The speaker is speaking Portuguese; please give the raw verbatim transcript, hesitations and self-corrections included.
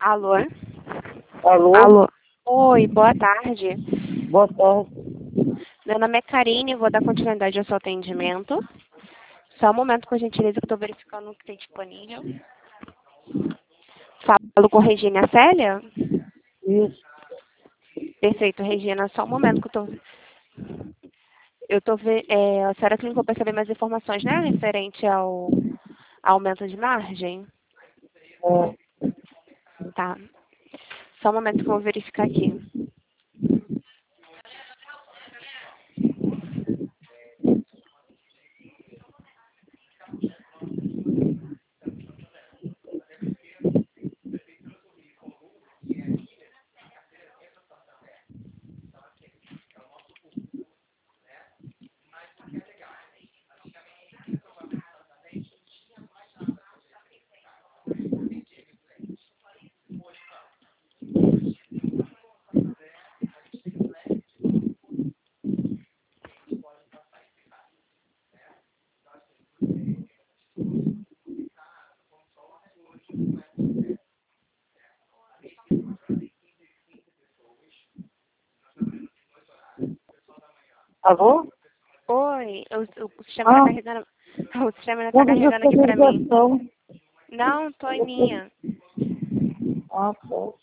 Alô? Alô? Alô? Oi, boa tarde. Boa tarde. Meu nome é Karine, vou dar continuidade ao seu atendimento. Só um momento, por gentileza, que eu estou verificando o que tem disponível. Falo com Regina Célia? Isso. Perfeito, Regina. Só um momento que eu estou... Eu estou vendo... É, a senhora clicou para saber mais informações, né? Referente ao aumento de margem? É. Tá. Só um momento que eu vou verificar aqui. Alô? Oi, o, o sistema está Ah, carregando... O sistema está quando carregando você aqui tem para mim. ligação. Não, tô em minha. Ah, tá.